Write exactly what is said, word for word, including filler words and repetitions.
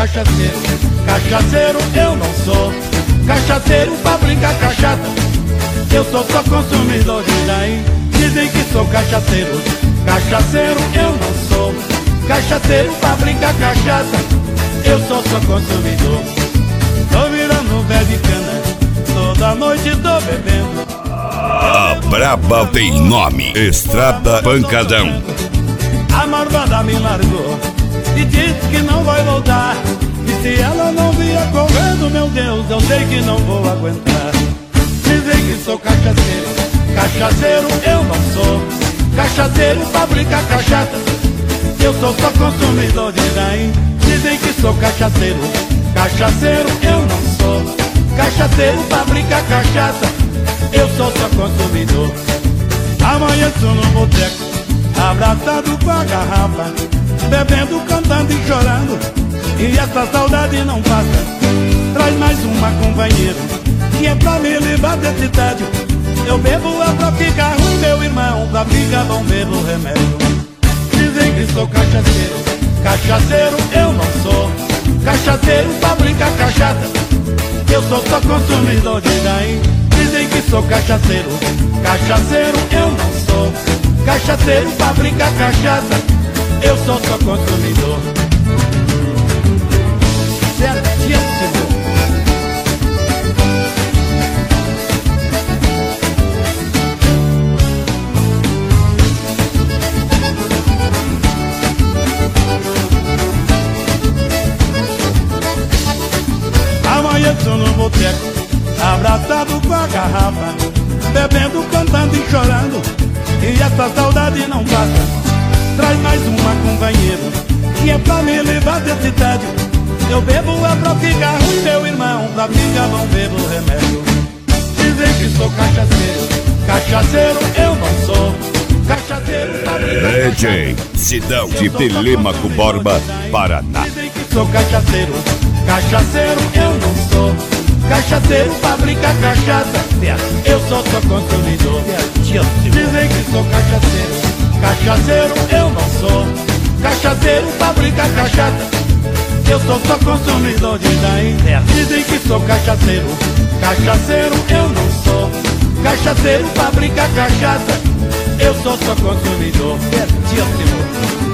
cachaceiro, cachaceiro eu não sou. Cachaceiro fabrica cachaça, eu sou só consumidor de daí. Dizem que sou cachaceiro, cachaceiro eu não sou. Cachaceiro fabrica cachaça, eu sou só consumidor. Tô virando velho de cana, toda noite tô bebendo. A braba tem nome, Estrada Pancadão. A marvada me largou e disse que não vai voltar. E se ela não vier correndo, meu Deus, eu sei que não vou aguentar. Dizem que sou cachaceiro, cachaceiro eu não sou. Cachaceiro fabrica cachaça, eu sou só consumidor de daí. Dizem que sou cachaceiro, cachaceiro eu não sou. Cachaceiro fabrica cachaça, eu sou só consumidor. Amanhã estou no boteco, abraçado com a garrafa, bebendo, cantando e chorando, e essa saudade não passa. Traz mais uma, companheiro, que é pra me livrar desse tédio. Eu bebo é pra ficar ruim, meu irmão, pra ficar bom bebo remédio. Dizem que sou cachaceiro, cachaceiro eu não sou. Cachaceiro fabrica cachaça, eu sou só consumidor de daí. Dizem que sou cachaceiro, cachaceiro eu não sou. Cachaceiro fabrica cachaça, eu sou só consumidor. Certíssimo. Amanhã estou no boteco, abraçado com a garrafa, bebendo, cantando e chorando, e essa saudade não passa. Traz mais uma, companheiro, que é pra me livrar desse tédio. Eu bebo é pra ficar ruim, meu irmão, pra ficar bom bebo remédio. Dizem que sou cachaceiro, cachaceiro eu não sou. Cachaceiro fabrica D J Sidão de Telêmaco Borba, Paraná. Dizem que sou cachaceiro, cachaceiro eu não sou. Cachaceiro fabrica cachaça, eu sou só consumidor. Dizem que sou cachaceiro, cachaceiro eu não sou. Cachaceiro fabrica cachaça, eu sou só consumidor de daí. Dizem que sou cachaceiro, cachaceiro eu não sou. Cachaceiro fabrica cachaça, eu sou só consumidor. Certíssimo.